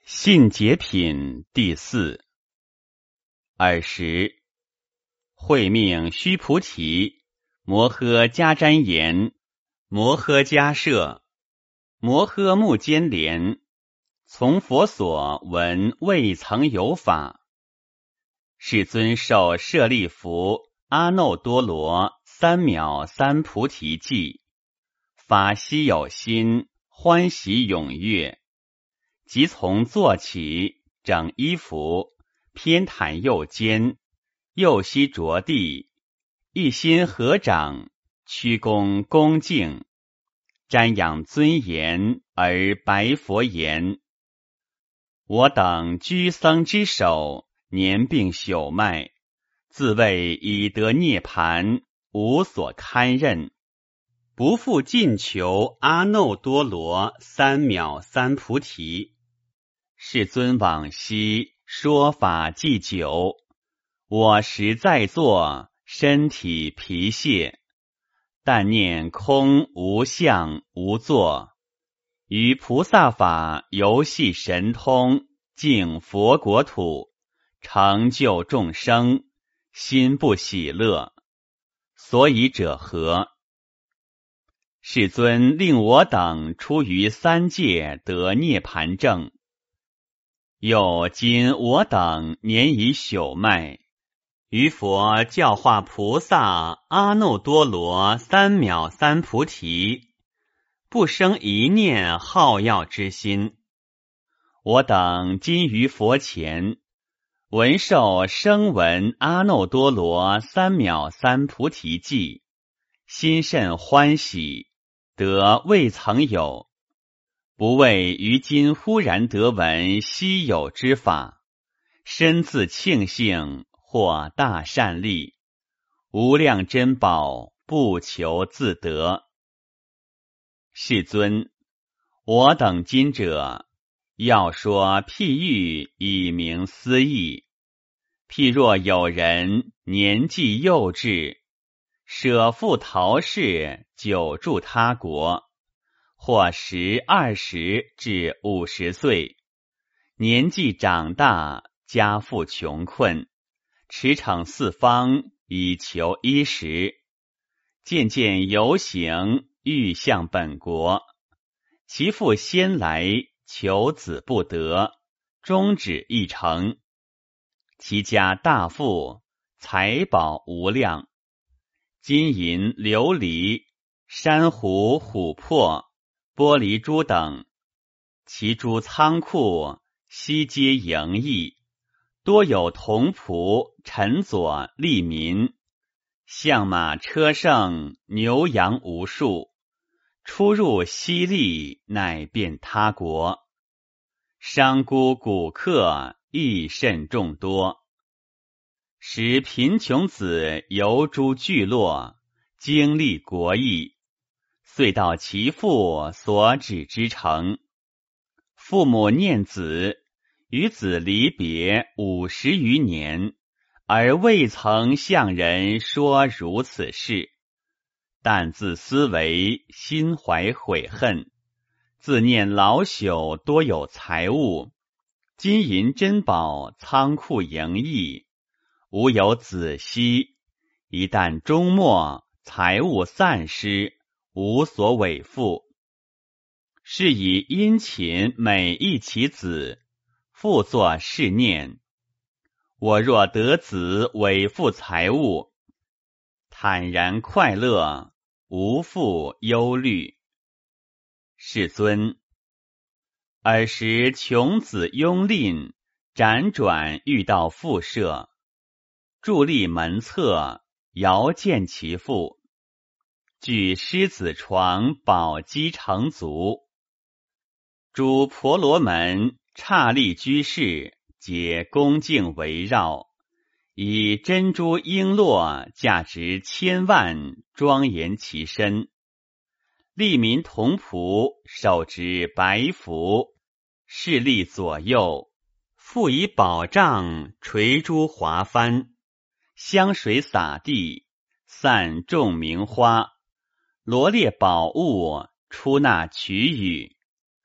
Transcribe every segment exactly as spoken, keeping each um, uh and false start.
信解品第四。尔时，会命须菩提、摩诃迦旃延、摩诃迦摄、摩诃目犍连从佛所闻未曾有法。世尊受舍利弗、阿耨多罗三藐三菩提记，发希有心，欢喜踊跃。即从坐起，整衣服，偏袒右肩，右膝着地，一心合掌，屈躬恭敬，瞻仰尊严而白佛言：我等居僧之首，年病朽迈，自谓已得涅盘，无所堪任，不复尽求阿耨多罗三藐三菩提。世尊往昔说法既久，我时在座，身体疲懈，但念空无相无作，于菩萨法游戏神通，净佛国土，成就众生，心不喜乐。所以者何？世尊令我等出于三界得涅盘证。又今我等年已朽迈，于佛教化菩萨阿耨多罗三藐三菩提，不生一念好要之心。我等今于佛前，闻受声闻阿耨多罗三藐三菩提记，心甚欢喜，得未曾有。不为于今忽然得闻稀有之法，深自庆幸，获大善利，无量珍宝，不求自得。世尊，我等今者，要说譬喻以明思义。譬若有人年纪幼稚，舍父逃世，久住他国，或十二十至五十岁，年纪长大，家父穷困，驰骋四方以求衣食，渐渐游行，欲向本国。其父先来，求子不得，终止一城。其家大富，财宝无量，金银琉璃、珊瑚、琥珀、玻璃珠等，其诸仓库悉皆盈溢，多有童仆、臣佐、吏民，象马车乘，牛羊无数，出入犀利，乃遍他国。商贾古客亦甚众多。使贫穷子游诸聚落，经历国邑，遂到其父所指之城。父母念子，与子离别五十余年，而未曾向人说如此事。但自思维，心怀悔恨，自念老朽多有财物，金银珍宝仓库盈溢，无有子息，一旦终末，财物散失，无所委负。是以殷勤每一其子，复作是念：我若得子委负财物，坦然快乐，无复忧虑。世尊，尔时穷子拥吝，辗转遇到父舍，伫立门侧，遥见其父，具狮子床，宝鸡成足。诸婆罗门、刹利居士皆恭敬围绕，以珍珠璎珞价值千万庄严其身。利民童仆手执白符，侍立左右，复以宝杖垂珠华幡，香水洒地，散众名花，罗列宝物，出纳取予。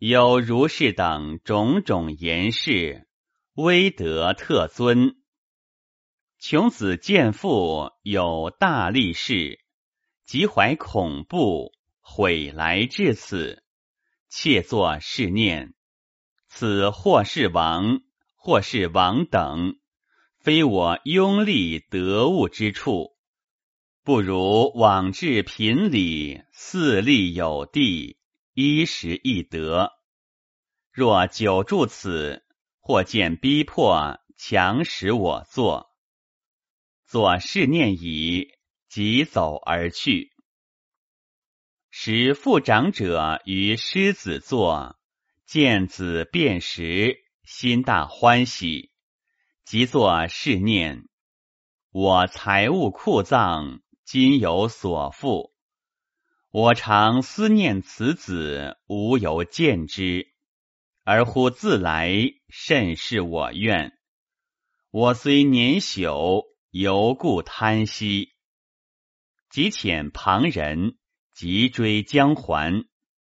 有如是等种种言事，威德特尊。穷子见父有大力士，即怀恐怖，悔来至此，切作是念：此或是王，或是王等，非我拥立得物之处，不如往至贫里，四立有地，衣食易得。若久住此，或见逼迫，强使我作。作是念已，即走而去。时父长者于狮子座，见子辨识，心大欢喜，即作是念：我财物库藏，今有所负。我常思念此子，无由见之，而乎自来，甚是我愿。我虽年朽，犹故贪惜。即遣旁人，即追将还。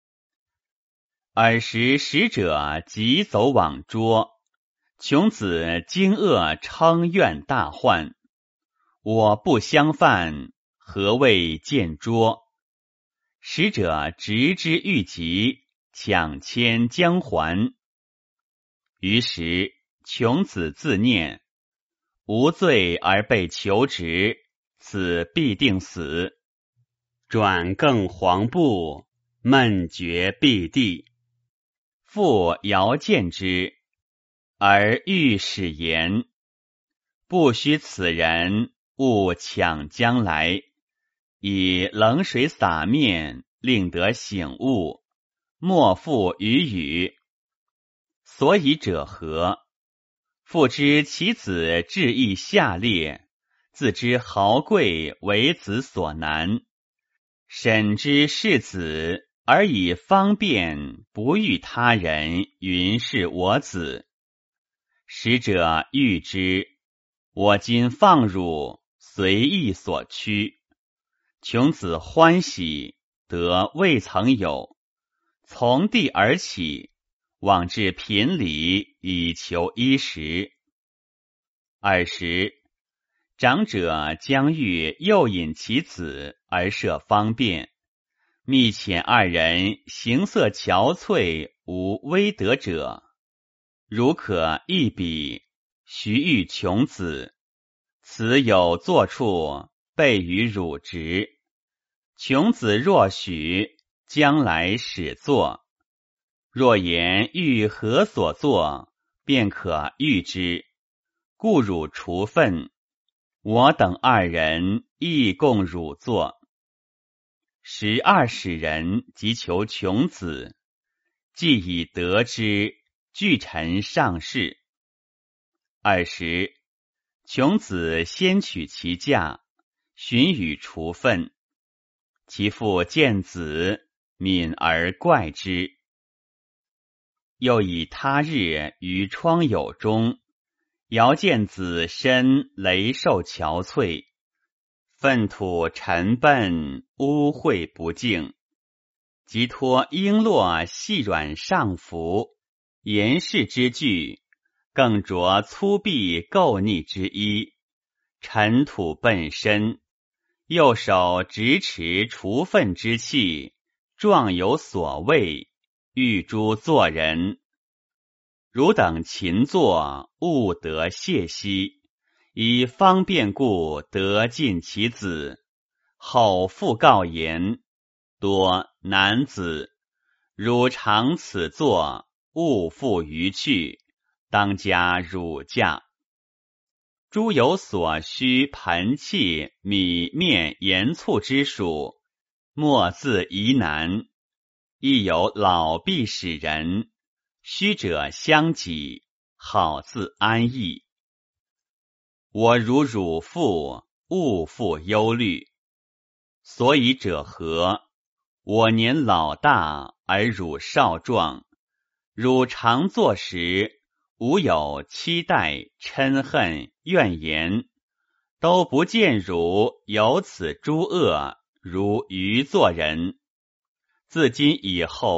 尔时使者即走往捉，穷子惊愕称怨大患。我不相犯，何谓见捉？使者执之欲急，抢牵将还。于时穷子自念：无罪而被求职，此必定死。转更黄布，闷绝必地。父遥见之，而欲使言：不须此人，勿抢将来。以冷水洒面，令得醒悟，莫复语语。所以者何？父知其子志意下劣，自知豪贵为子所难，审知是子，而以方便不欲他人云是我子。使者欲之，我今放汝，随意所趋。穷子欢喜，得未曾有，从地而起，往至贫里，以求衣食。尔时长者将欲诱引其子，而设方便，密遣二人形色憔悴，无威德者，如可一比，徐欲穷子。此有坐处，备于汝职。穷子若许，将来始作。若言欲何所作，便可谕之，故汝除分。我等二人亦共汝作。十二使人即求穷子，既已得之，具陈上事。尔时穷子先取其驾，寻与除分。其父见子，敏而怪之。又以他日于窗牖中，遥见子身雷受憔悴，粪土沉笨，污秽不净，即托璎珞细软上服，严饰之具，更着粗鄙垢腻之衣，尘土奔身，右手执持除粪之器，状有所谓，欲诸作人。汝等勤作，勿得懈息，以方便故得尽其子。后复告言：多男子，汝常此作，勿复于去，当加汝驾。诸有所需盆器、米面盐醋之属，莫自疑难。亦有老婢使人，须者相给，好自安逸。我如汝父，勿复忧虑。所以者何？我年老大，而汝少壮，汝常作时，无有期待、嗔恨、怨言，都不见汝有此诸恶，如愚作人。自今以后，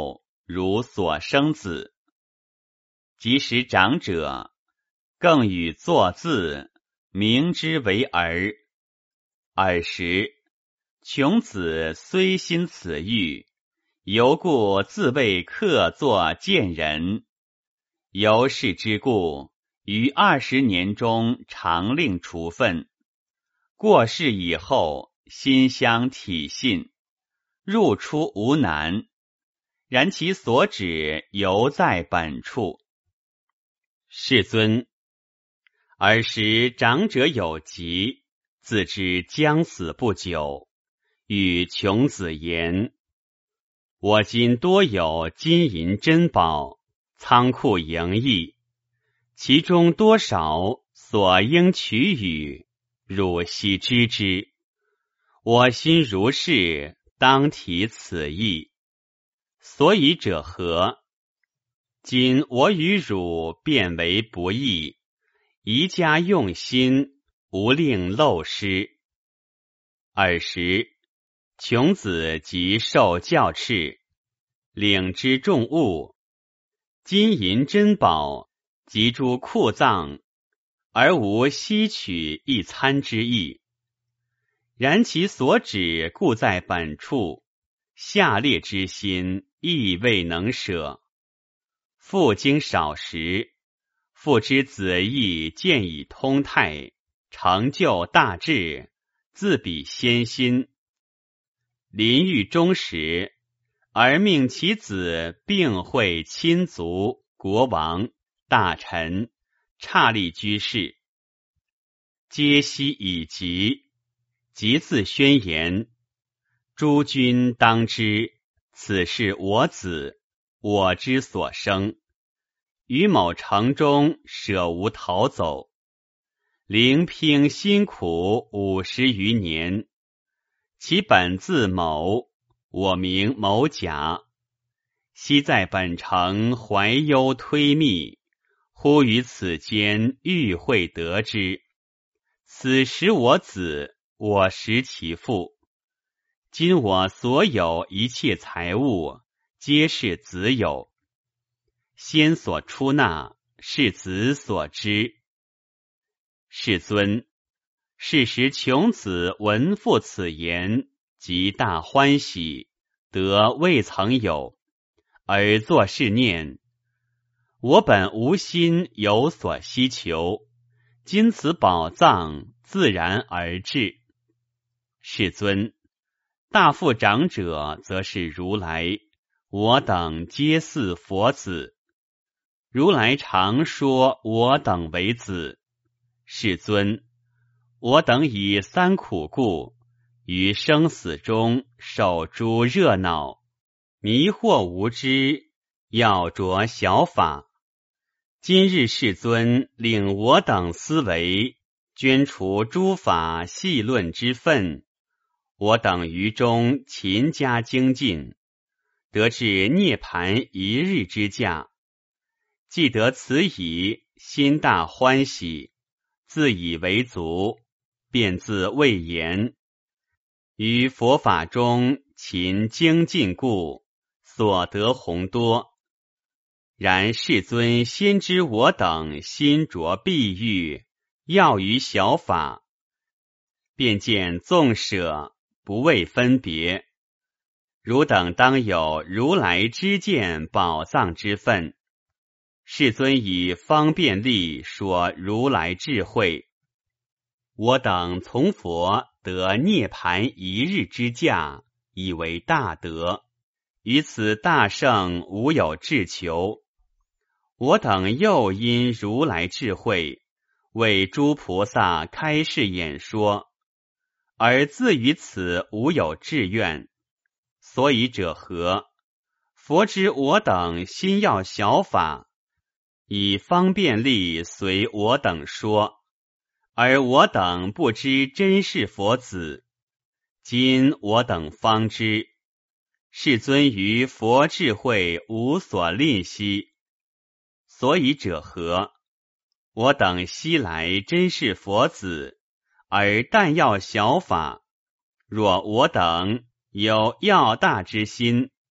如所生子。即使长者，更与作字，名之为儿。尔时，穷子虽心此欲，犹故自谓客作贱人。由是之故，于二十年中常令处分。过世以后，心相体信，入出无难，然其所指犹在本处。世尊，尔时长者有疾，自知将死不久，与穷子言：我今多有金银珍宝，仓库盈溢，其中多少所应取与，汝悉知之。我心如是，当体此意。所以者何？今我与汝变为不义，宜加用心，无令漏失。尔时，穷子即受教敕，领之重物，金银珍宝及诸库藏，而无悉取一餐之意。然其所指故在本处，下列之心亦未能舍。复经少时，复知子义见以通泰，成就大志，自比先心。临狱终时，而命其子并会亲族、国王、大臣、刹利居士，皆悉以及，即自宣言：诸君当知，此是我子，我之所生。于某城中舍无逃走，聆听辛苦五十余年。其本字某，我名某甲。昔在本城怀忧推密，忽于此间遇会得之。此时我子，我识其父。今我所有一切财物，皆是子有。先所出纳，是子所知。世尊，是时穷子闻复此言，即大欢喜，得未曾有，而作是念：我本无心有所希求，今此宝藏自然而至。世尊，大富长者则是如来，我等皆似佛子。如来常说我等为子。世尊，我等以三苦故，于生死中受诸热恼，迷惑无知，要着小法。今日世尊令我等思维，捐除诸法细论之分，我等于中勤加精进，得至涅盘一日之价。既得此已，心大欢喜，自以为足，便自谓言：于佛法中勤精进故，所得宏多。然世尊先知我等心着蔽欲，要于小法，便见纵舍，不畏分别。汝等当有如来知见宝藏之分。世尊以方便力说如来智慧，我等从佛得涅盘一日之价，以为大德，于此大圣无有志求。我等又因如来智慧，为诸菩萨开示演说，而自于此无有志愿。所以者何？佛知我等心要小法，以方便力随我等说，而我等不知真是佛子。今我等方知，世尊于佛智慧无所吝惜。所以者何？我等昔来真是佛子，而但要小法。若我等有要大之心，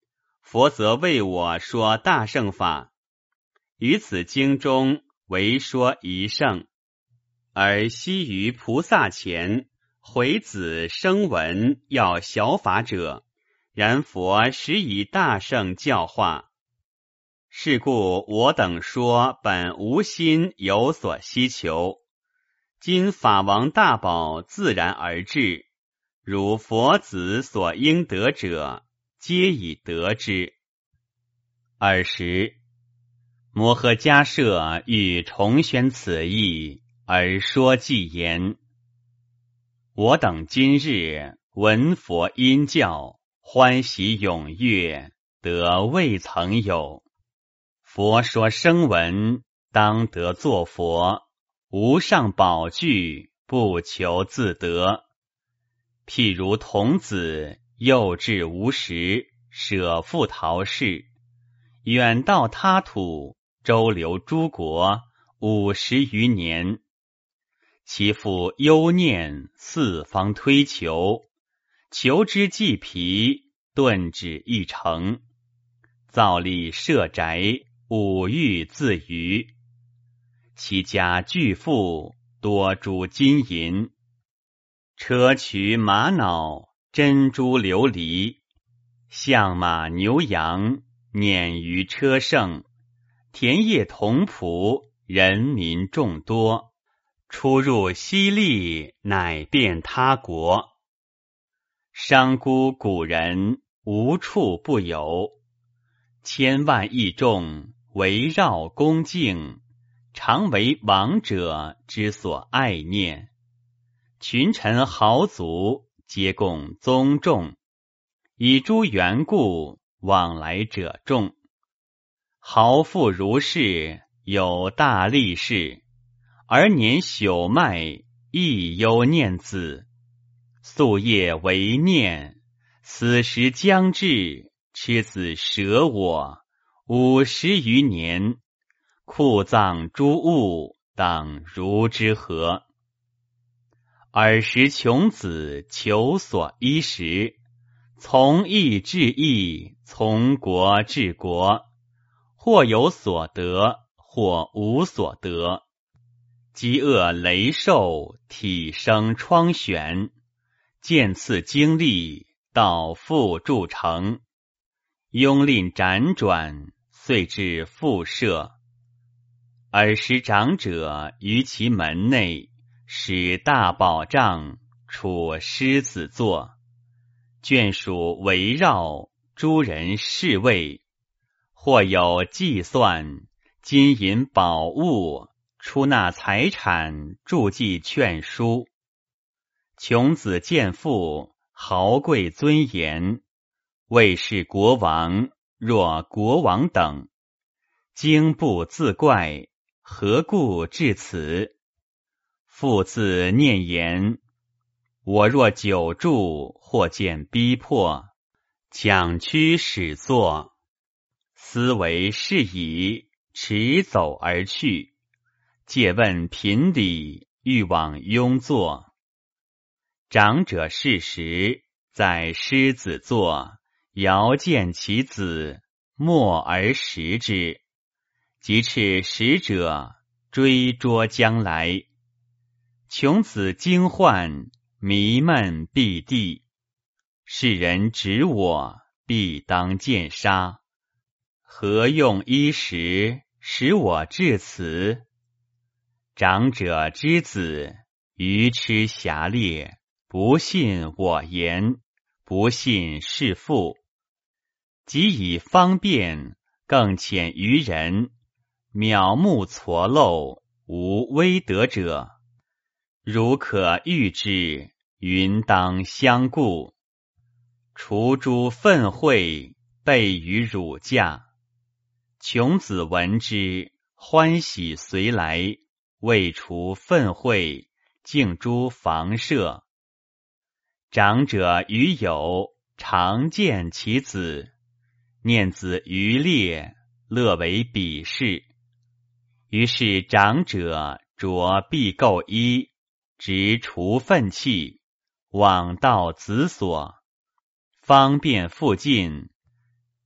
佛则为我说大乘法，于此经中唯说一乘，而悉于菩萨前回子声闻要小法者，然佛实以大乘教化。是故我等说本无心有所希求，今法王大宝自然而至，如佛子所应得者，皆已得之。尔时摩诃迦摄欲重宣此意，而说偈言：我等今日闻佛音教，欢喜踊跃，得未曾有。佛说声闻，当得作佛，无上宝具，不求自得。譬如童子幼稚无识，舍父逃逝，远到他土，周流诸国，五十余年。其父忧念，四方推求，求之既疲，顿止一城，造立舍宅，五欲自娱。其家巨富，多诸金银，砗磲玛瑙，珍珠琉璃，象马牛羊，辇于车乘，田业同仆，人民众多，出入犀利，乃遍他国。商贾古人，无处不有，千万亿众，围绕恭敬，常为王者之所爱念。群臣豪族，皆共宗重，以诸缘故，往来者众。豪富如是，有大力士，而年朽迈，亦忧念子，夙夜为念，死时将至，痴子舍我，五十余年，库藏诸物，当如之何？尔时穷子求所依时，从义至义，从国至国，或有所得，或无所得。饥饿雷兽，体生疮癣，渐次经历，到复筑城。庸吝辗转，遂至复舍。尔时长者于其门内，使大宝帐，处狮子座，眷属围绕，诸人侍卫，或有计算，金银宝物，出纳财产，注记劝书。穷子见父，豪贵尊严，未是国王，若国王等，惊怖自怪，何故至此？父自念言：我若久住，或见逼迫，强驱始作，思为是矣，驰走而去。借问贫礼，欲往庸坐。长者逝时，在狮子座，遥见其子，默而食之。即斥食者，追捉将来。穷子惊患，迷闷闭地。世人指我，必当见杀。何用衣食，使我至此？长者之子，愚痴狭劣，不信我言，不信是父。即以方便，更遣于人，渺目错漏，无威德者。如可遇之，云当相顾。除诸愤恚，备于汝驾。穷子闻之，欢喜随来，未除愤恚，敬诸房舍。长者余友，常见其子，念子愚劣，乐为鄙视。于是长者着必垢衣，执除愤气，往到子所，方便复进，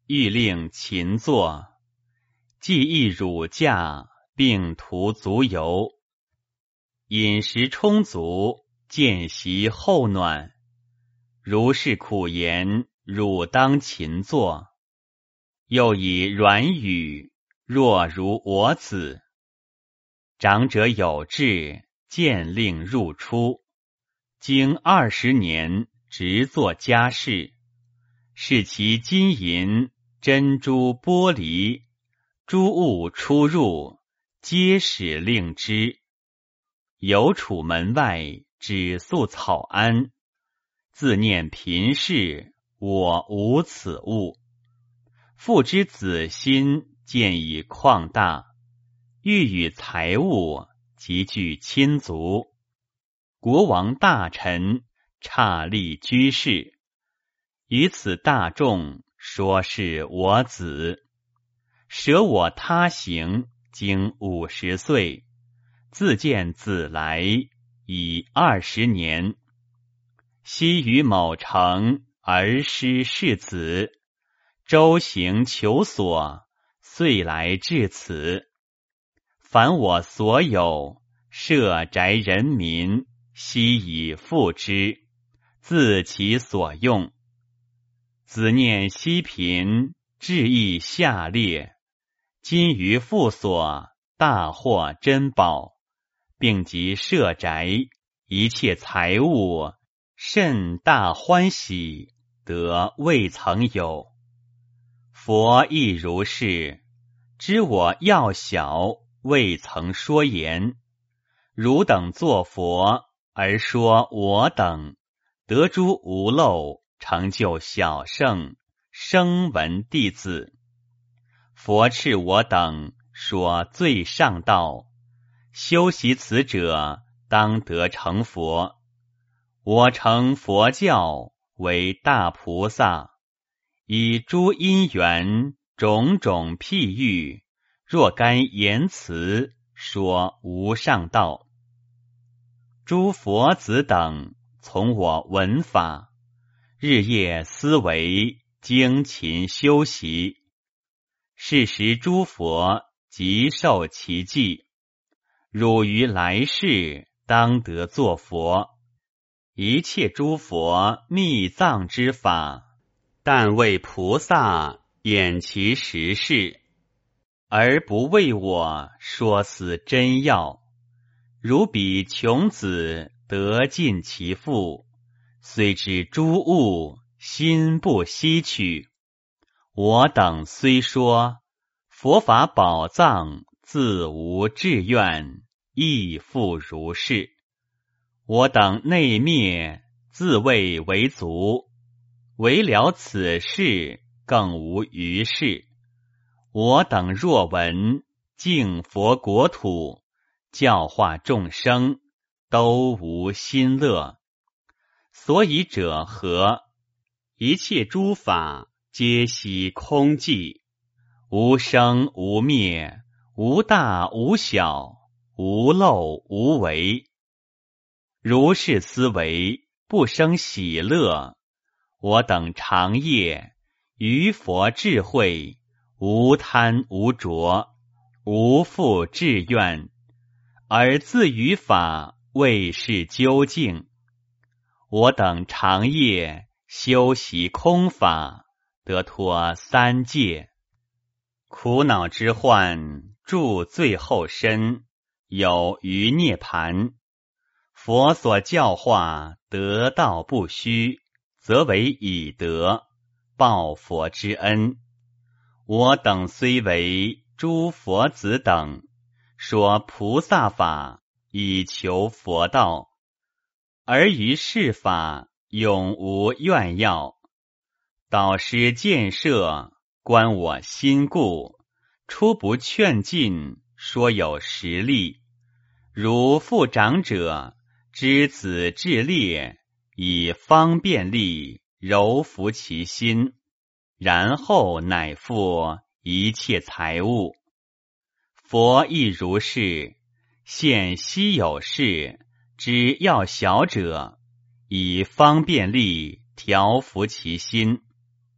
欲令勤作，既易乳驾，并涂足油，饮食充足，见习后暖。如是苦言，汝当勤作。又以软语，若如我子。长者有志，见令入出，经二十年，直作家事。视其金银、珍珠、玻璃诸物出入，皆使令之。有处门外，只宿草庵，自念贫士，我无此物。父之子心，见以旷大，欲与财物，极具亲族。国王大臣，差立居士，于此大众，说是我子。舍我他行，经五十岁，自见子来，已二十年。昔于某城，儿师世子，周行求索，遂来至此。凡我所有，舍宅人民，悉以付之，自其所用。子念昔贫，志意下劣，今于父所，大获珍宝，并及舍宅，一切财物，甚大欢喜，得未曾有。佛亦如是，知我要小，未曾说言。汝等作佛，而说我等，得诸无漏，成就小圣，声闻弟子。佛敕我等说最上道，修习此者，当得成佛。我成佛教，为大菩萨，以诸因缘，种种譬喻，若干言辞，说无上道。诸佛子等，从我闻法，日夜思维，精勤修习。是时诸佛即受其记，汝于来世当得作佛。一切诸佛密藏之法，但为菩萨演其实事，而不为我说死真要。如彼穷子得尽其父，虽知诸物，心不希取。我等虽说佛法宝藏，自无志愿，亦复如是。我等内灭，自谓为足，为了此事，更无余事。我等若闻净佛国土，教化众生，都无心乐。所以者何？一切诸法，皆悉空寂，无生无灭，无大无小，无漏无为。如是思维，不生喜乐。我等长夜，于佛智慧，无贪无着，无复志愿，而自于法，为是究竟。我等长夜修习空法，得脱三界。苦恼之患，住最后身，有余涅盘。佛所教化，得道不虚，则为以德，报佛之恩。我等虽为诸佛子等，说菩萨法，以求佛道，而于世法，永无怨要。导师建设，观我心故，初不劝进，说有实力。如父长者，知子志烈，以方便力柔服其心，然后乃复一切财物。佛亦如是，现稀有事，知要小者，以方便力调服其心，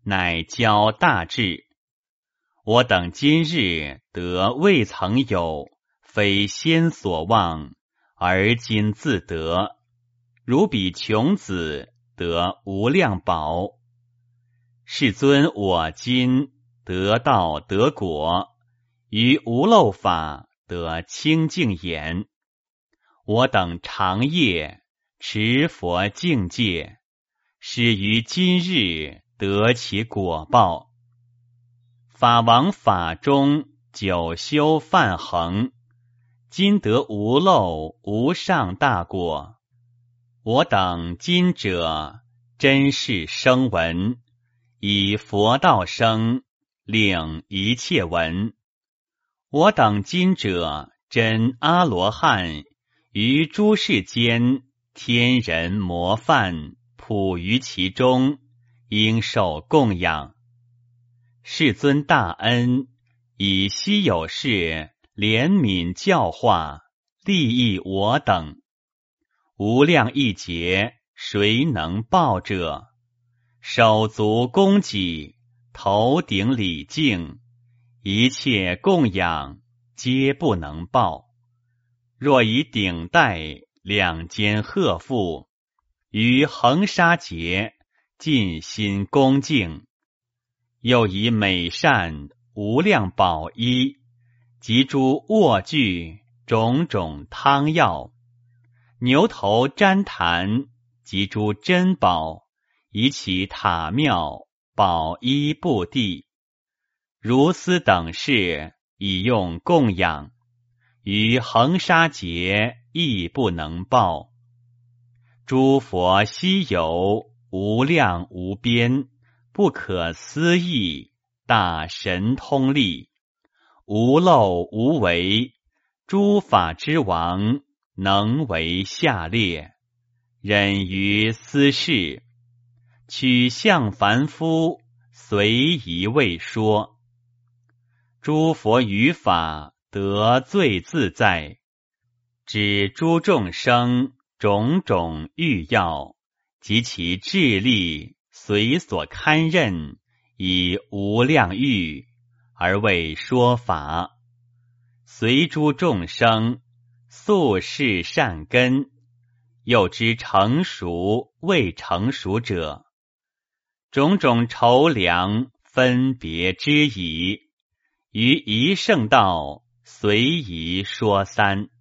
乃教大智。我等今日得未曾有，非先所望，而今自得。如彼穷子得无量宝。世尊我今得道得果，于无漏法得清净眼。我等长夜持佛境界，始于今日得其果报。法王法中久修梵行，今得无漏无上大果。我等今者真是声闻，以佛道生，令一切闻。我等今者真阿罗汉，于诸世间天人模范，普于其中，应受供养。世尊大恩，以稀有事怜悯教化，利益我等。无量亿劫，谁能报者？手足供给，头顶礼敬，一切供养，皆不能报。若以顶戴两肩荷负，于恒沙劫尽心恭敬，又以美善无量宝衣及诸卧具种种汤药，牛头旃檀及诸珍宝，以起塔庙宝衣布地，如斯等事以用供养，于恒沙劫亦不能报。诸佛稀有，无量无边，不可思议，大神通力，无漏无为，诸法之王，能为下列。忍于斯事，取向凡夫，随宜未说。诸佛于法得最自在，指诸众生种种欲要，及其智力随所堪任，以无量欲而为说法。随诸众生素是善根，又知成熟未成熟者，种种筹量分别之矣，于一圣道随宜说三。